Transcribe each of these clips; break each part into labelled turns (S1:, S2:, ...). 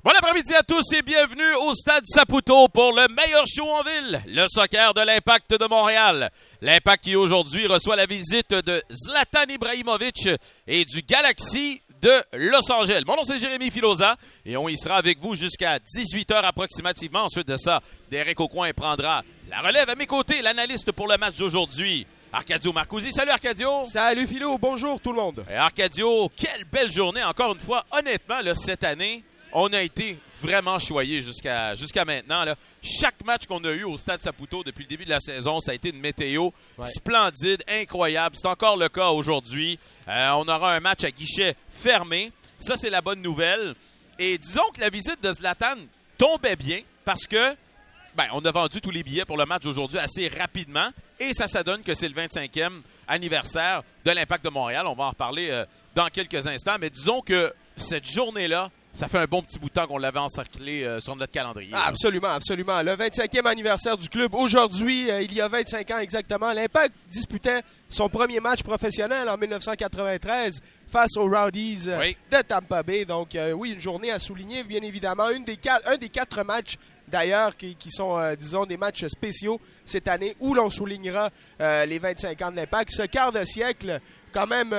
S1: Bon après-midi à tous et bienvenue au Stade Saputo pour le meilleur show en ville, le soccer de l'Impact de Montréal. L'Impact qui aujourd'hui reçoit la visite de Zlatan Ibrahimovic et du Galaxy de Los Angeles. Mon nom c'est Jérémy Filosa et on y sera avec vous jusqu'à 18h approximativement. Ensuite de ça, Derek Aucoin prendra la relève à mes côtés, l'analyste pour le match d'aujourd'hui, Arcadio Marcusi. Salut Arcadio!
S2: Salut Philo, bonjour tout le monde!
S1: Et Arcadio, quelle belle journée encore une fois. Honnêtement, là, cette année, on a été vraiment choyés jusqu'à maintenant. Là. Chaque match qu'on a eu au Stade Saputo depuis le début de la saison, ça a été une météo splendide, incroyable. C'est encore le cas aujourd'hui. On aura un match à guichet fermé. Ça, c'est la bonne nouvelle. Et disons que la visite de Zlatan tombait bien parce que on a vendu tous les billets pour le match d'aujourd'hui assez rapidement. Et ça donne que c'est le 25e anniversaire de l'Impact de Montréal. On va en reparler dans quelques instants. Mais disons que cette journée-là, ça fait un bon petit bout de temps qu'on l'avait encerclé sur notre calendrier.
S2: Ah, absolument, absolument. Le 25e anniversaire du club. Aujourd'hui, il y a 25 ans exactement, l'Impact disputait son premier match professionnel en 1993 face aux Rowdies de Tampa Bay. Donc, oui, une journée à souligner, bien évidemment. Un des quatre matchs, d'ailleurs, qui sont, disons, des matchs spéciaux cette année où l'on soulignera les 25 ans de l'Impact. Ce quart de siècle, quand même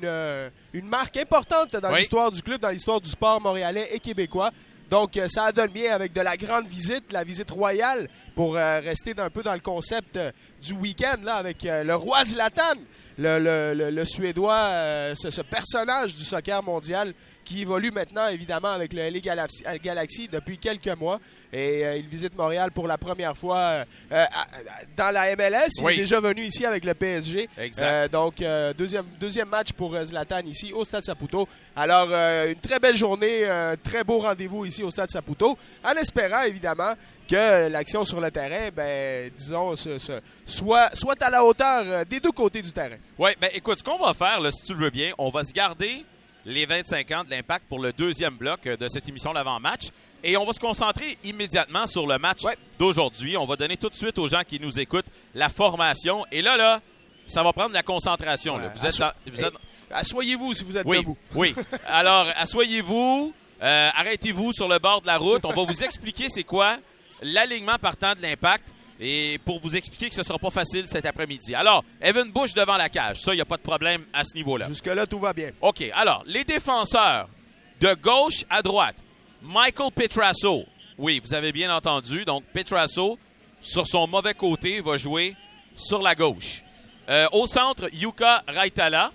S2: une marque importante dans l'histoire du club, dans l'histoire du sport montréalais et québécois. Donc, ça donne bien avec de la grande visite, la visite royale, pour rester un peu dans le concept du week-end, là, avec le roi Zlatan, le Suédois, ce personnage du soccer mondial qui évolue maintenant, évidemment, avec le LA Galaxy depuis quelques mois. Et il visite Montréal pour la première fois dans la MLS. Il est déjà venu ici avec le PSG. Donc, deuxième match pour Zlatan ici au Stade Saputo. Alors, une très belle journée, un très beau rendez-vous ici au Stade Saputo, en espérant, évidemment, que l'action sur le terrain, disons, soit à la hauteur des deux côtés du terrain.
S1: Oui, écoute, ce qu'on va faire, là, si tu le veux bien, on va se garder les 25 ans de l'Impact pour le deuxième bloc de cette émission d'avant-match. Et on va se concentrer immédiatement sur le match d'aujourd'hui. On va donner tout de suite aux gens qui nous écoutent la formation. Et là, ça va prendre la concentration. Là.
S2: Asseyez-vous si vous êtes debout.
S1: Oui. Alors, asseyez-vous, arrêtez-vous sur le bord de la route. On va vous expliquer c'est quoi l'alignement partant de l'Impact et pour vous expliquer que ce ne sera pas facile cet après-midi. Alors, Evan Bush devant la cage. Ça, il n'y a pas de problème à ce niveau-là.
S2: Jusque-là, tout va bien.
S1: OK. Alors, les défenseurs de gauche à droite. Michael Pietrasso. Oui, vous avez bien entendu. Donc, Pietrasso, sur son mauvais côté, va jouer sur la gauche. Au centre, Jukka Raitala.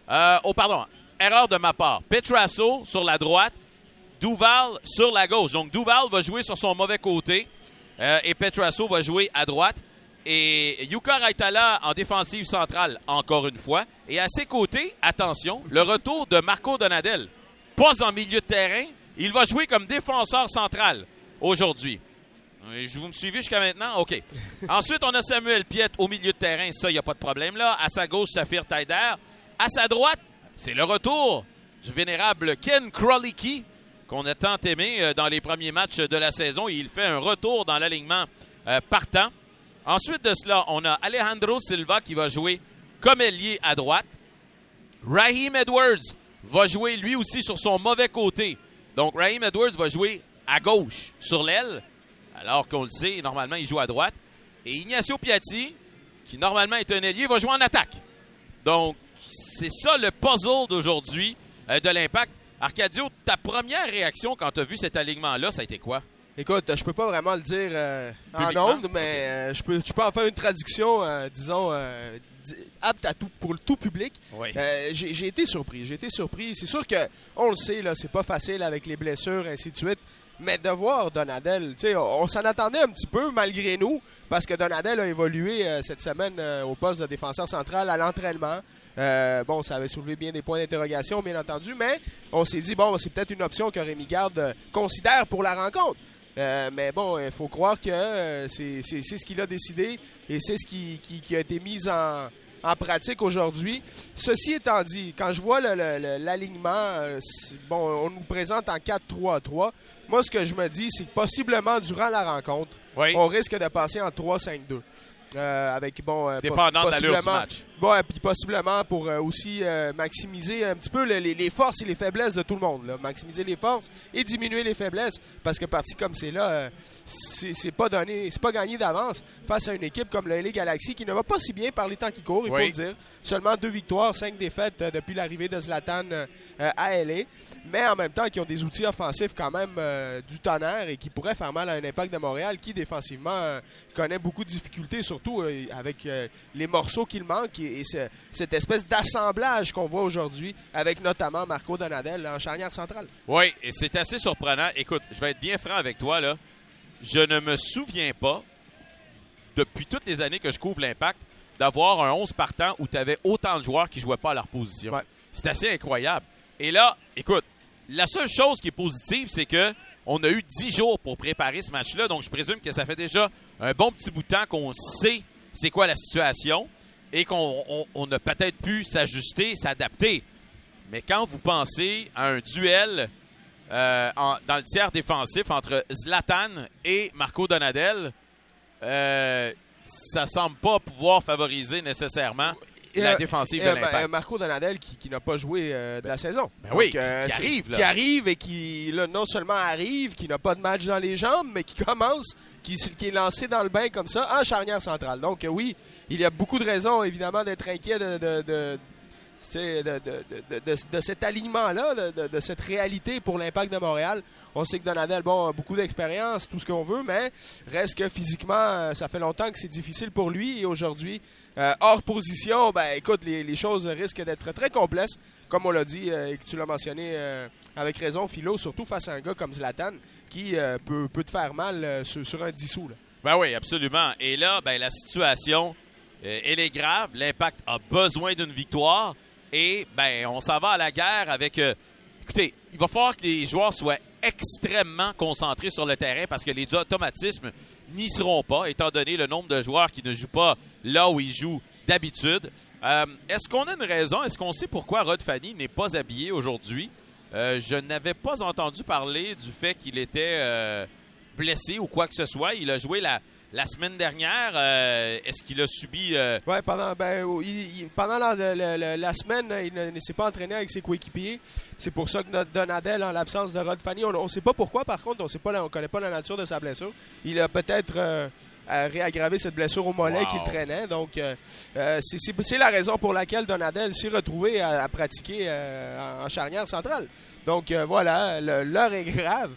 S1: Erreur de ma part. Pietrasso sur la droite. Duval sur la gauche. Donc, Duval va jouer sur son mauvais côté. Et Pietrasso va jouer à droite. Et Jukka Raitala en défensive centrale, encore une fois. Et à ses côtés, attention, le retour de Marco Donadel. Pas en milieu de terrain. Il va jouer comme défenseur central aujourd'hui. Vous me suivez jusqu'à maintenant? OK. Ensuite, on a Samuel Piette au milieu de terrain. Ça, il n'y a pas de problème là. À sa gauche, Safir Taider. À sa droite, c'est le retour du vénérable Ken Krolicki, qu'on a tant aimé dans les premiers matchs de la saison. Il fait un retour dans l'alignement partant. Ensuite de cela, on a Alejandro Silva qui va jouer comme ailier à droite. Raheem Edwards va jouer lui aussi sur son mauvais côté. Donc, Raheem Edwards va jouer à gauche, sur l'aile, alors qu'on le sait, normalement, il joue à droite. Et Ignacio Piatti, qui normalement est un ailier, va jouer en attaque. Donc, c'est ça le puzzle d'aujourd'hui de l'Impact. Arcadio, ta première réaction quand tu as vu cet alignement-là, ça a été quoi?
S2: Écoute, je peux pas vraiment le dire en ondes, mais je peux en faire une traduction, disons, apte à pour le tout public.
S1: Oui.
S2: J'ai été surpris. C'est sûr que on le sait, là, c'est pas facile avec les blessures, ainsi de suite. Mais de voir Donadel, on s'en attendait un petit peu malgré nous, parce que Donadel a évolué cette semaine au poste de défenseur central à l'entraînement. Ça avait soulevé bien des points d'interrogation, bien entendu, mais on s'est dit, c'est peut-être une option que Rémi Garde considère pour la rencontre. Mais il faut croire que c'est ce qu'il a décidé et c'est ce qui a été mis en pratique aujourd'hui. Ceci étant dit, quand je vois l'alignement, on nous présente en 4-3-3. Moi, ce que je me dis, c'est que possiblement, durant la rencontre, on risque de passer en 3-5-2. Avec,
S1: dépendant de l'allure du match.
S2: Bon, et puis possiblement pour aussi maximiser un petit peu les forces et les faiblesses de tout le monde. Là. Maximiser les forces et diminuer les faiblesses. Parce que parti comme c'est là, c'est pas gagné d'avance face à une équipe comme le LA Galaxy qui ne va pas si bien par les temps qui courent, il faut le dire. Seulement 2 victoires, 5 défaites depuis l'arrivée de Zlatan à LA. Mais en même temps, qui ont des outils offensifs quand même du tonnerre et qui pourraient faire mal à un Impact de Montréal qui, défensivement, connaît beaucoup de difficultés, surtout avec les morceaux qu'il manque et cette espèce d'assemblage qu'on voit aujourd'hui avec notamment Marco Donadel en charnière centrale.
S1: Oui, et c'est assez surprenant. Écoute, je vais être bien franc avec toi, là. Je ne me souviens pas, depuis toutes les années que je couvre l'Impact, d'avoir un 11 partant où tu avais autant de joueurs qui ne jouaient pas à leur position. Ouais. C'est assez incroyable. Et là, écoute, la seule chose qui est positive, c'est que on a eu 10 jours pour préparer ce match-là, donc je présume que ça fait déjà un bon petit bout de temps qu'on sait c'est quoi la situation et qu'on a peut-être pu s'ajuster, s'adapter. Mais quand vous pensez à un duel dans le tiers défensif entre Zlatan et Marco Donadel, ça semble pas pouvoir favoriser nécessairement la défensive de l'Impact.
S2: Marco Donadel qui n'a pas joué de la saison.
S1: Ben oui, donc, qui arrive. Là.
S2: Qui arrive et qui, là, non seulement arrive, qui n'a pas de match dans les jambes, mais qui commence, qui est lancé dans le bain comme ça, en charnière centrale. Donc oui, il y a beaucoup de raisons, évidemment, d'être inquiet de cet alignement-là, de cette réalité pour l'Impact de Montréal. On sait que Donadel, a beaucoup d'expérience, tout ce qu'on veut, mais reste que physiquement, ça fait longtemps que c'est difficile pour lui. Et aujourd'hui, hors position, écoute, les choses risquent d'être très complexes, comme on l'a dit et que tu l'as mentionné avec raison, Philo, surtout face à un gars comme Zlatan qui peut te faire mal sur un 10 sous. Là.
S1: Ben oui, absolument. Et là, la situation, elle est grave. L'Impact a besoin d'une victoire. Et on s'en va à la guerre avec... écoutez, il va falloir que les joueurs soient extrêmement concentrés sur le terrain parce que les automatismes n'y seront pas, étant donné le nombre de joueurs qui ne jouent pas là où ils jouent d'habitude. Est-ce qu'on a une raison? Est-ce qu'on sait pourquoi Rod Fanny n'est pas habillé aujourd'hui? Je n'avais pas entendu parler du fait qu'il était blessé ou quoi que ce soit. Il a joué la semaine dernière. Est-ce qu'il a subi...
S2: Oui, pendant la semaine, il ne s'est pas entraîné avec ses coéquipiers. C'est pour ça que Donadel, en l'absence de Rod Fanny, on ne sait pas pourquoi, par contre, on ne connaît pas la nature de sa blessure. Il a peut-être réaggravé cette blessure au mollet qu'il traînait. Donc, c'est la raison pour laquelle Donadel s'est retrouvé à pratiquer en charnière centrale. Donc, voilà, l'heure est grave.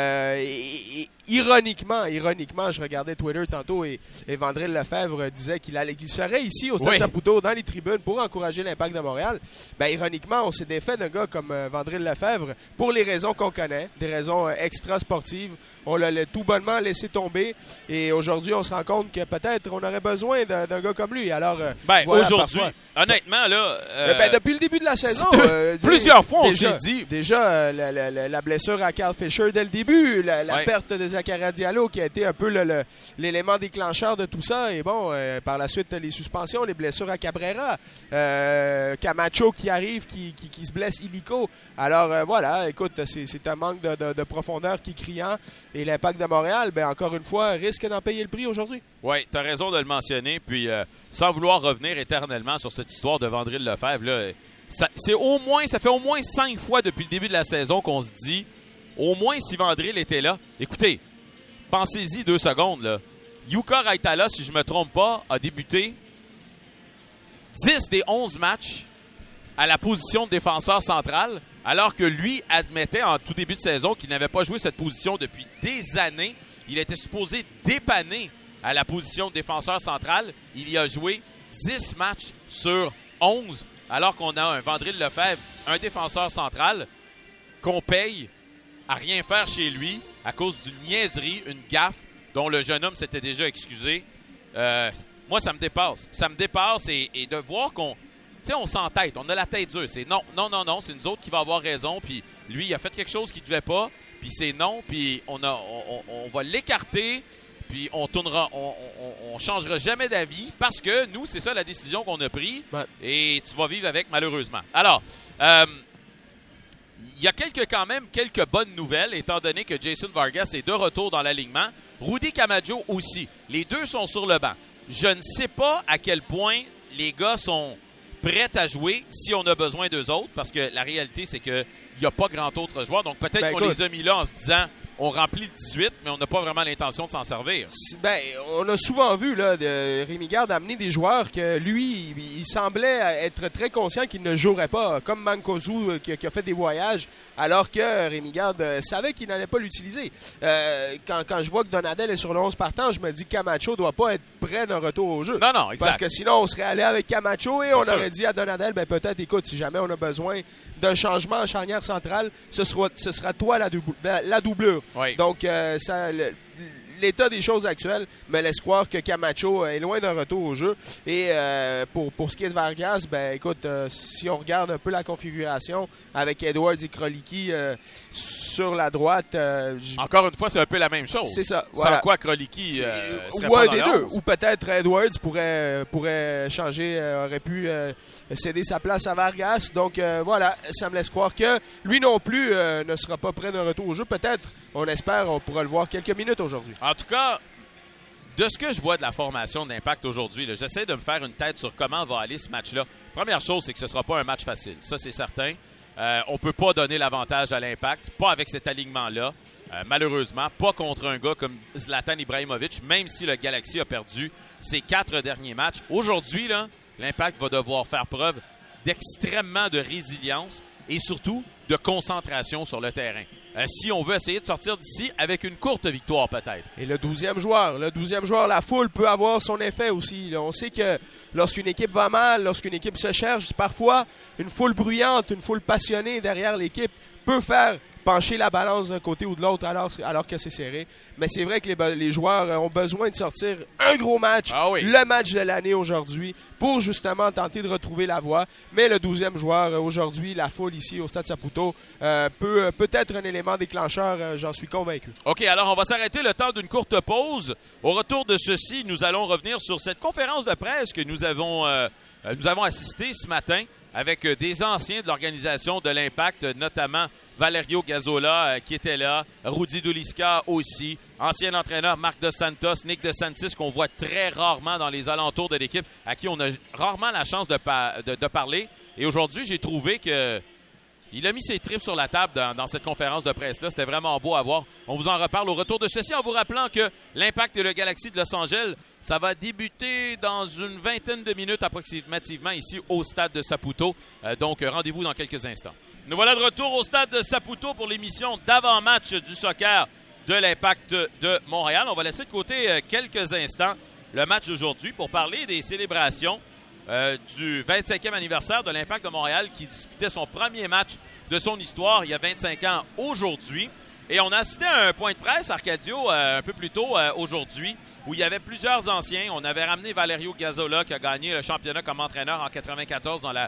S2: Ironiquement, je regardais Twitter tantôt et Vandril Lefebvre disait qu'il serait ici au Stade Saputo dans les tribunes pour encourager l'Impact de Montréal. Ironiquement, on s'est défait d'un gars comme Vandril Lefebvre pour les raisons qu'on connaît, des raisons extra-sportives. On l'a tout bonnement laissé tomber et aujourd'hui, on se rend compte que peut-être on aurait besoin d'un gars comme lui. Alors,
S1: voilà, aujourd'hui, honnêtement, là...
S2: depuis le début de la saison...
S1: plusieurs fois, on s'est dit...
S2: Déjà, la blessure à Carl Fisher dès le début, la perte de Zakaria Diallo qui a été un peu l'élément déclencheur de tout ça. Et par la suite, les suspensions, les blessures à Cabrera, Camacho qui arrive, qui se blesse illico. Alors voilà, écoute, c'est un manque de profondeur qui est criant. Et l'Impact de Montréal, encore une fois, risque d'en payer le prix aujourd'hui.
S1: Oui, tu as raison de le mentionner. Puis, sans vouloir revenir éternellement sur cette histoire de Vandril Lefebvre, là, ça fait au moins 5 fois depuis le début de la saison qu'on se dit, au moins si Vandril était là. Écoutez, pensez-y 2 secondes. Là. Yuka Raitala, si je ne me trompe pas, a débuté 10 des 11 matchs à la position de défenseur central, alors que lui admettait en tout début de saison qu'il n'avait pas joué cette position depuis des années. Il était supposé dépanner à la position de défenseur central. Il y a joué 10 matchs sur 11, alors qu'on a un Vandril Lefebvre, un défenseur central, qu'on paye à rien faire chez lui à cause d'une niaiserie, une gaffe dont le jeune homme s'était déjà excusé. Moi, ça me dépasse. Ça me dépasse et de voir qu'on... Tu sais, on s'entête, on a la tête dure. C'est non, c'est nous autres qui va avoir raison. Puis lui, il a fait quelque chose qu'il ne devait pas. Puis c'est non. Puis on va l'écarter. Puis on changera jamais d'avis. Parce que nous, c'est ça la décision qu'on a prise. Ouais. Et tu vas vivre avec, malheureusement. Alors, il y a quand même quelques bonnes nouvelles, étant donné que Jason Vargas est de retour dans l'alignement. Rudy Camacho aussi. Les deux sont sur le banc. je ne sais pas à quel point les gars sont prêts à jouer si on a besoin d'eux autres, parce que la réalité, c'est qu'il n'y a pas grand autre joueur. Donc, peut-être qu'on les a mis là en se disant, on remplit le 18, mais on n'a pas vraiment l'intention de s'en servir.
S2: On a souvent vu là, Rémi Garde amener des joueurs que lui, il semblait être très conscient qu'il ne jouerait pas, comme Mankosu qui a fait des voyages, alors que Rémi Garde savait qu'il n'allait pas l'utiliser. Quand je vois que Donadel est sur le 11 partant, je me dis que Camacho ne doit pas être prêt d'un retour au jeu.
S1: Non, exact.
S2: Parce que sinon, on serait allé avec Camacho et on aurait dit à Donadel, peut-être, écoute, si jamais on a besoin d'un changement en charnière centrale, ce sera toi la doublure.
S1: Oui.
S2: Donc, l'état des choses actuelles me laisse croire que Camacho est loin d'un retour au jeu. Et pour ce qui est de Vargas, écoute, si on regarde un peu la configuration avec Edwards et Kroliki sur la droite...
S1: Encore une fois, c'est un peu la même chose.
S2: C'est ça. Voilà.
S1: Sans quoi Kroliki serait
S2: ou
S1: pas
S2: un
S1: dans
S2: des
S1: le
S2: deux.
S1: 11.
S2: Ou peut-être Edwards pourrait changer, aurait pu céder sa place à Vargas. Donc voilà, ça me laisse croire que lui non plus ne sera pas prêt d'un retour au jeu. Peut-être, on espère, on pourra le voir quelques minutes aujourd'hui.
S1: En tout cas, de ce que je vois de la formation de l'Impact aujourd'hui, j'essaie de me faire une tête sur comment va aller ce match-là. Première chose, c'est que ce ne sera pas un match facile. Ça, c'est certain. On ne peut pas donner l'avantage à l'Impact, pas avec cet alignement-là. Malheureusement, pas contre un gars comme Zlatan Ibrahimovic, même si le Galaxy a perdu ses 4 derniers matchs. Aujourd'hui, là, l'Impact va devoir faire preuve d'extrêmement de résilience et surtout de concentration sur le terrain. Si on veut essayer de sortir d'ici avec une courte victoire peut-être.
S2: Et le 12e joueur, la foule peut avoir son effet aussi. Là, on sait que lorsqu'une équipe va mal, lorsqu'une équipe se cherche, parfois une foule bruyante, une foule passionnée derrière l'équipe peut faire pencher la balance d'un côté ou de l'autre alors que c'est serré. Mais c'est vrai que les joueurs ont besoin de sortir un gros match, le match de l'année aujourd'hui, pour justement tenter de retrouver la voie. Mais le 12e joueur aujourd'hui, la foule ici au Stade Saputo, peut être un élément déclencheur, j'en suis convaincu.
S1: OK, alors on va s'arrêter le temps d'une courte pause. Au retour de ceci, nous allons revenir sur cette conférence de presse que nous avons assisté ce matin avec des anciens de l'organisation de l'Impact, notamment Valerio Gazzola qui était là, Rudy Duliska aussi, ancien entraîneur Marc Dos Santos, Nick DeSantis qu'on voit très rarement dans les alentours de l'équipe, à qui on a rarement la chance de parler. Et aujourd'hui, j'ai trouvé que il a mis ses tripes sur la table dans cette conférence de presse-là. C'était vraiment beau à voir. On vous en reparle au retour de ceci en vous rappelant que l'Impact et le Galaxy de Los Angeles, ça va débuter dans une vingtaine de minutes approximativement ici au stade de Saputo. Donc, rendez-vous dans quelques instants. Nous voilà de retour au stade de Saputo pour l'émission d'avant-match du soccer de l'Impact de Montréal. On va laisser de côté quelques instants le match d'aujourd'hui pour parler des célébrations du 25e anniversaire de l'Impact de Montréal qui disputait son premier match de son histoire il y a 25 ans aujourd'hui. Et on a assisté à un point de presse, Arcadio, un peu plus tôt aujourd'hui, où il y avait plusieurs anciens. On avait ramené Valerio Gazzola qui a gagné le championnat comme entraîneur en 94 dans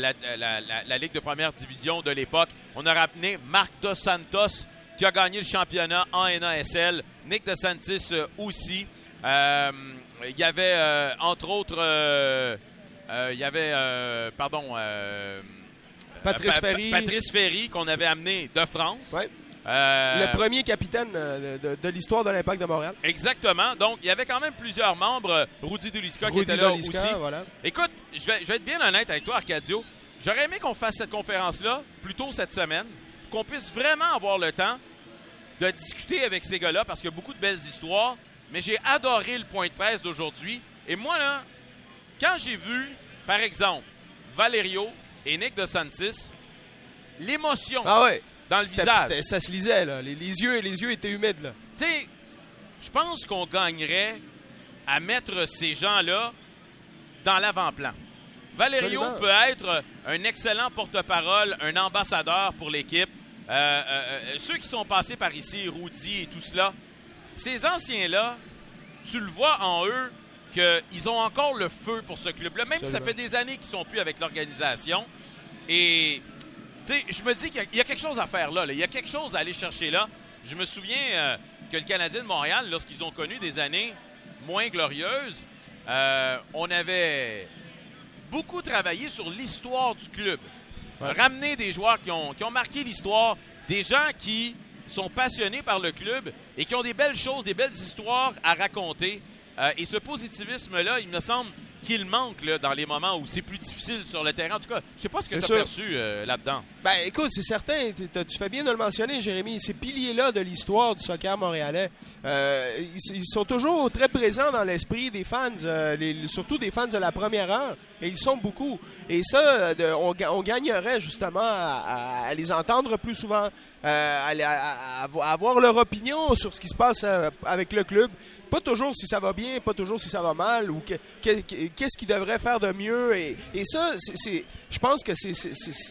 S1: la Ligue de première division de l'époque. On a ramené Marc Dos Santos qui a gagné le championnat en NASL. Nick DeSantis aussi. Il y avait, entre autres... Patrice Ferry qu'on avait amené de France.
S2: Ouais. Le premier capitaine de l'histoire de l'Impact de Montréal.
S1: Exactement. Donc, il y avait quand même plusieurs membres. Rudy Duliska qui était là aussi.
S2: Voilà.
S1: Écoute, je vais être bien honnête avec toi, Arcadio. J'aurais aimé qu'on fasse cette conférence-là plus tôt cette semaine pour qu'on puisse vraiment avoir le temps de discuter avec ces gars-là parce qu'il y a beaucoup de belles histoires. Mais j'ai adoré le point de presse d'aujourd'hui. Et moi, là, quand j'ai vu, par exemple, Valerio et Nick DeSantis, l'émotion dans le visage.
S2: Ça se lisait, là. Les yeux étaient humides, là.
S1: Tu sais, je pense qu'on gagnerait à mettre ces gens-là dans l'avant-plan. Valerio peut être un excellent porte-parole, un ambassadeur pour l'équipe. Ceux qui sont passés par ici, Rudy et tout cela, ces anciens-là, tu le vois en eux qu'ils ont encore le feu pour ce club-là, même si ça fait des années qu'ils ne sont plus avec l'organisation. Et, tu sais, je me dis qu'il y a quelque chose à faire là. Il y a quelque chose à aller chercher là. Je me souviens que le Canadien de Montréal, lorsqu'ils ont connu des années moins glorieuses, on avait beaucoup travaillé sur l'histoire du club. Ouais. Ramener des joueurs qui ont marqué l'histoire, des gens qui sont passionnés par le club et qui ont des belles choses, des belles histoires à raconter. Et ce positivisme-là, il me semble qu'il manque là, dans les moments où c'est plus difficile sur le terrain. En tout cas, je ne sais pas ce que tu as perçu là-dedans.
S2: Ben, écoute, c'est certain. Tu fais bien de le mentionner, Jérémy. Ces piliers-là de l'histoire du soccer montréalais, ils sont toujours très présents dans l'esprit des fans, surtout des fans de la première heure. Et ils sont beaucoup. Et ça, on gagnerait justement à les entendre plus souvent, à avoir leur opinion sur ce qui se passe avec le club. Pas toujours si ça va bien, pas toujours si ça va mal, ou qu'est-ce qu'ils devraient faire de mieux. Et ça, je pense que c'est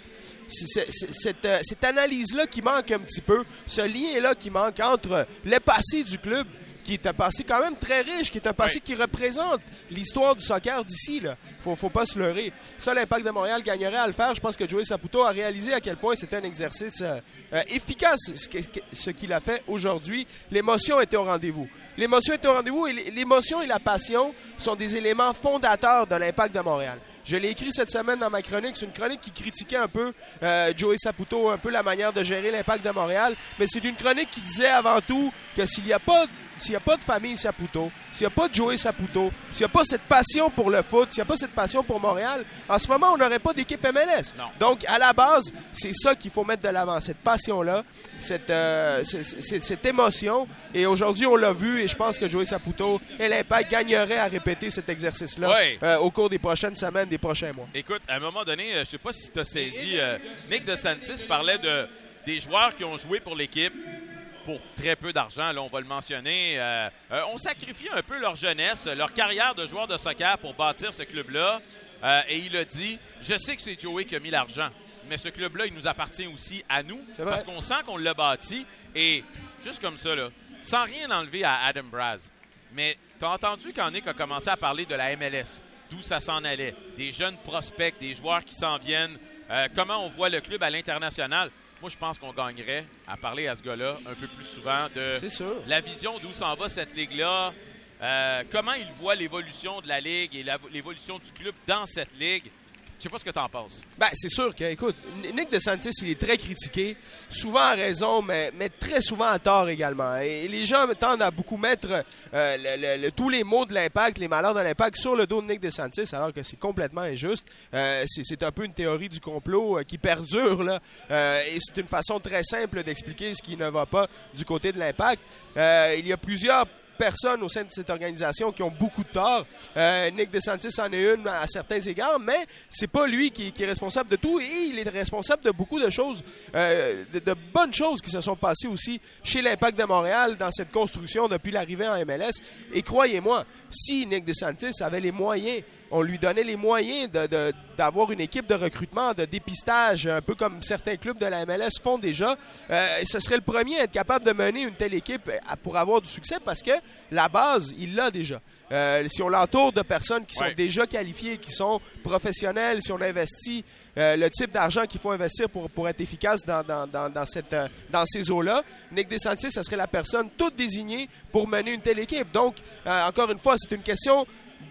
S2: cette analyse-là qui manque un petit peu, ce lien-là qui manque entre le passé du club, qui est un passé quand même très riche, qui est un passé qui représente l'histoire du soccer d'ici. Faut pas se leurrer. Ça, l'Impact de Montréal gagnerait à le faire. Je pense que Joey Saputo a réalisé à quel point c'était un exercice efficace, ce qu'il a fait aujourd'hui. L'émotion était au rendez-vous. L'émotion était au rendez-vous et l'émotion et la passion sont des éléments fondateurs de l'Impact de Montréal. Je l'ai écrit cette semaine dans ma chronique. C'est une chronique qui critiquait un peu Joey Saputo, un peu la manière de gérer l'Impact de Montréal. Mais c'est une chronique qui disait avant tout que s'il n'y a pas de famille Saputo, s'il n'y a pas de Joey Saputo, s'il n'y a pas cette passion pour le foot, s'il n'y a pas cette passion pour Montréal, en ce moment, on n'aurait pas d'équipe MLS.
S1: Non.
S2: Donc, à la base, c'est ça qu'il faut mettre de l'avant, cette passion-là, cette émotion. Et aujourd'hui, on l'a vu et je pense que Joey Saputo et l'Impact gagneraient à répéter cet exercice-là au cours des prochaines semaines, des prochains mois.
S1: Écoute, à un moment donné, je ne sais pas si tu as saisi, Nick DeSantis parlait des joueurs qui ont joué pour l'équipe pour très peu d'argent, là, on va le mentionner. On sacrifie un peu leur jeunesse, leur carrière de joueur de soccer pour bâtir ce club-là. Et il a dit, je sais que c'est Joey qui a mis l'argent, mais ce club-là, il nous appartient aussi à nous parce qu'on sent qu'on l'a bâti. Et juste comme ça, là, sans rien enlever à Adam Braz, mais tu as entendu quand Nick a commencé à parler de la MLS, d'où ça s'en allait, des jeunes prospects, des joueurs qui s'en viennent, comment on voit le club à l'international. Moi, je pense qu'on gagnerait à parler à ce gars-là un peu plus souvent de la vision d'où s'en va cette ligue-là, comment il voit l'évolution de la ligue et l'évolution du club dans cette ligue. Je sais pas ce que tu en penses. Ben, c'est sûr que, écoute, Nick DeSantis, il est très critiqué, souvent à raison, mais très souvent à tort également. Et les gens tendent à beaucoup mettre tous les maux de l'Impact, les malheurs de l'Impact sur le dos de Nick DeSantis, alors que c'est complètement injuste. C'est un peu une théorie du complot qui perdure, là. Et c'est une façon très simple d'expliquer ce qui ne va pas du côté de l'Impact. Il y a plusieurs personnes au sein de cette organisation qui ont beaucoup de tort. Nick DeSantis en est une à certains égards, mais c'est pas lui qui est responsable de tout et il est responsable de beaucoup de choses, de bonnes choses qui se sont passées aussi chez l'Impact de Montréal dans cette construction depuis l'arrivée en MLS. Et croyez-moi, si Nick DeSantis avait les moyens, on lui donnait les moyens d'avoir une équipe de recrutement, de dépistage, un peu comme certains clubs de la MLS font déjà, ce serait le premier à être capable de mener une telle équipe pour avoir du succès parce que la base, il l'a déjà. Si on l'entoure de personnes qui sont déjà qualifiées, qui sont professionnelles, si on investit le type d'argent qu'il faut investir pour être efficace dans ces eaux-là, Nick DeSantis, ce serait la personne toute désignée pour mener une telle équipe. Donc, encore une fois, c'est une question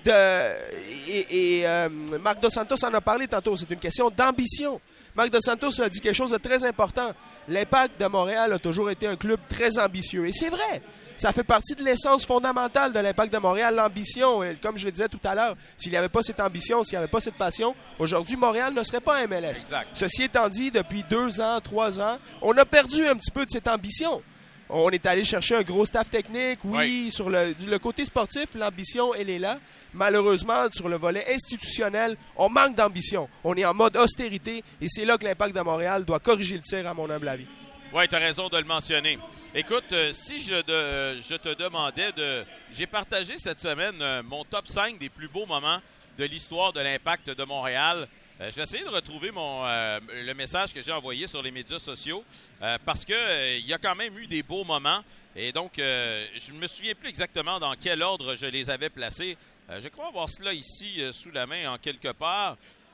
S1: Marc Dos Santos en a parlé tantôt, c'est une question d'ambition. Marc Dos Santos a dit quelque chose de très important. L'Impact de Montréal a toujours été un club très ambitieux. Et c'est vrai, ça fait partie de l'essence fondamentale de l'Impact de Montréal, l'ambition. Et comme je le disais tout à l'heure, s'il n'y avait pas cette ambition, s'il n'y avait pas cette passion, aujourd'hui, Montréal ne serait pas un MLS. Exact.
S2: Ceci étant dit, depuis 2 ans, 3 ans, on a perdu un petit peu de cette ambition. On est allé chercher un gros staff technique. Oui. Sur le côté sportif, l'ambition, elle est là. Malheureusement, sur le volet institutionnel, on manque d'ambition. On est en mode austérité et c'est là que l'Impact de Montréal doit corriger le tir, à mon humble avis.
S1: Oui, tu as raison de le mentionner. Écoute, si je te demandais J'ai partagé cette semaine mon top 5 des plus beaux moments de l'histoire de l'Impact de Montréal. Je vais essayer de retrouver le message que j'ai envoyé sur les médias sociaux parce que il y a quand même eu des beaux moments. Et donc, je ne me souviens plus exactement dans quel ordre je les avais placés. Je crois avoir cela ici sous la main en quelque part.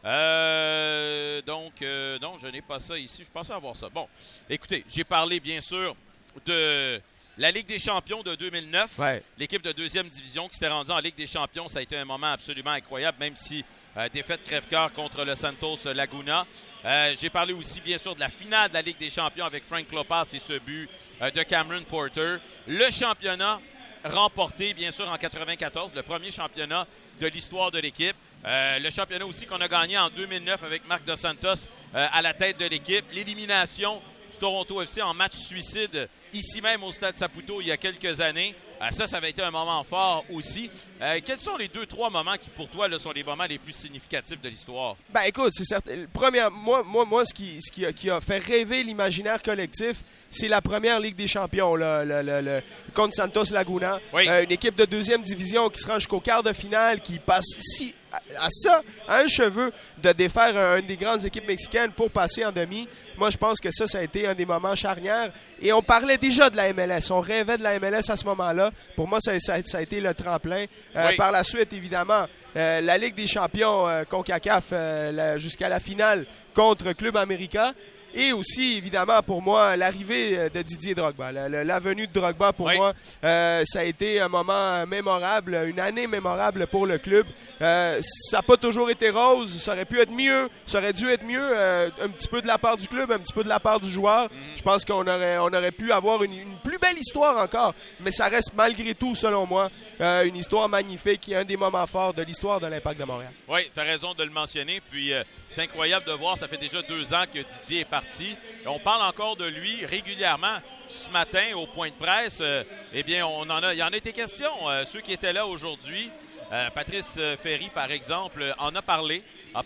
S1: Non, je n'ai pas ça ici. Je pensais avoir ça. Bon, écoutez, j'ai parlé bien sûr de la Ligue des champions de 2009. L'équipe de 2e division qui s'était rendue en Ligue des champions, ça a été un moment absolument incroyable, même si défaite crève-cœur contre le Santos Laguna. J'ai parlé aussi, bien sûr, de la finale de la Ligue des champions avec Frank Lopas et ce but de Cameron Porter. Le championnat remporté, bien sûr, en 94, le premier championnat de l'histoire de l'équipe. Le championnat aussi qu'on a gagné en 2009 avec Marc Dos Santos à la tête de l'équipe. L'élimination du Toronto FC en match suicide ici même au Stade Saputo il y a quelques années. Ça avait été un moment fort aussi. Quels sont les 2-3 moments qui, pour toi, là, sont les moments les plus significatifs de l'histoire?
S2: Ben écoute, c'est certain. Moi, ce qui a fait rêver l'imaginaire collectif, c'est la première Ligue des Champions, contre Santos Laguna.
S1: Oui.
S2: Une équipe de deuxième division qui se rend jusqu'au quart de finale, qui passe à un cheveu de défaire une des grandes équipes mexicaines pour passer en demi. Moi, je pense que ça a été un des moments charnières. Et on parlait déjà de la MLS. On rêvait de la MLS à ce moment-là. Pour moi, ça a été le tremplin.
S1: Oui.
S2: Par la suite, évidemment, la Ligue des champions CONCACAF jusqu'à la finale contre Club América. Et aussi, évidemment, pour moi, l'arrivée de Didier Drogba. La venue de Drogba, pour moi, ça a été un moment mémorable, une année mémorable pour le club. Ça n'a pas toujours été rose, ça aurait pu être mieux, ça aurait dû être mieux, un petit peu de la part du club, un petit peu de la part du joueur. Je pense qu'on aurait pu avoir une plus belle histoire encore, mais ça reste malgré tout, selon moi, une histoire magnifique et un des moments forts de l'histoire de l'Impact de Montréal.
S1: Oui, tu as raison de le mentionner. Puis c'est incroyable de voir, ça fait déjà 2 ans que Didier est parti. Et on parle encore de lui régulièrement. Ce matin, au point de presse, eh bien, il y en a été question. Ceux qui étaient là aujourd'hui, Patrice Ferry, par exemple, en a parlé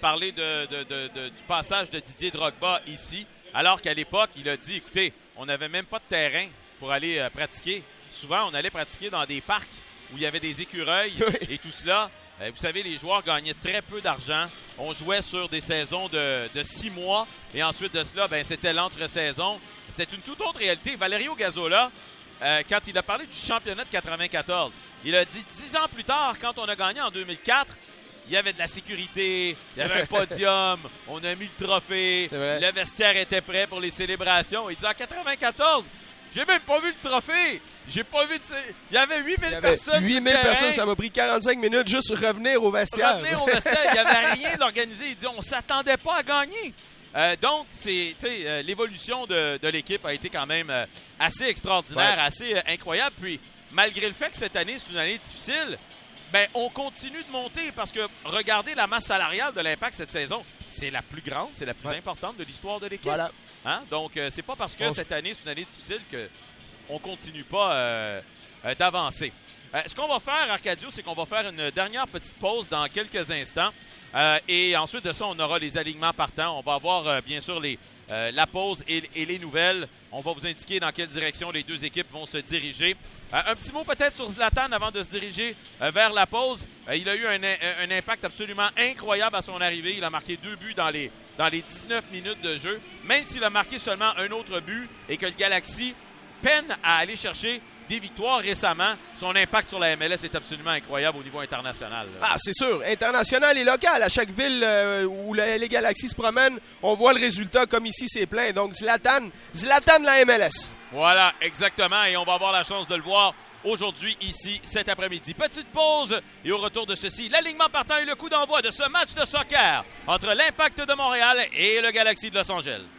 S1: du passage de Didier Drogba ici, alors qu'à l'époque, il a dit, écoutez, on n'avait même pas de terrain pour aller pratiquer. Souvent, on allait pratiquer dans des parcs où il y avait des écureuils et tout cela. Vous savez, les joueurs gagnaient très peu d'argent. On jouait sur des saisons de 6 mois. Et ensuite de cela, c'était l'entre-saison. C'est une toute autre réalité. Valerio Gazzola, quand il a parlé du championnat de 94, il a dit 10 ans plus tard, quand on a gagné en 2004, il y avait de la sécurité, il y avait un podium, on a mis le trophée, le vestiaire était prêt pour les célébrations. Il dit en 94, j'ai même pas vu le trophée. J'ai pas vu il y avait 8000 personnes.
S2: 8000 personnes, ça m'a pris 45 minutes juste revenir au vestiaire.
S1: Il n'y avait rien d'organisé. Il dit on s'attendait pas à gagner. Donc, l'évolution de l'équipe a été quand même assez extraordinaire, assez incroyable. Puis, malgré le fait que cette année, c'est une année difficile, on continue de monter parce que regardez la masse salariale de l'Impact cette saison. C'est la plus grande, c'est la plus importante de l'histoire de l'équipe.
S2: Voilà.
S1: Hein? Donc, c'est pas parce que cette année, c'est une année difficile qu'on continue pas d'avancer. Ce qu'on va faire, Arcadio, c'est qu'on va faire une dernière petite pause dans quelques instants. Et ensuite de ça, on aura les alignements partants. On va avoir, bien sûr, la pause et les nouvelles. On va vous indiquer dans quelle direction les deux équipes vont se diriger. Un petit mot peut-être sur Zlatan avant de se diriger vers la pause. Il a eu un impact absolument incroyable à son arrivée. Il a marqué 2 buts dans les 19 minutes de jeu. Même s'il a marqué seulement un autre but et que le Galaxy peine à aller chercher des victoires récemment, son impact sur la MLS est absolument incroyable au niveau international.
S2: Ah, c'est sûr. International et local. À chaque ville où les Galaxies se promènent, on voit le résultat. Comme ici, c'est plein. Donc, Zlatan la MLS.
S1: Voilà, exactement. Et on va avoir la chance de le voir aujourd'hui, ici, cet après-midi. Petite pause et au retour de ceci, l'alignement partant et le coup d'envoi de ce match de soccer entre l'Impact de Montréal et le Galaxy de Los Angeles.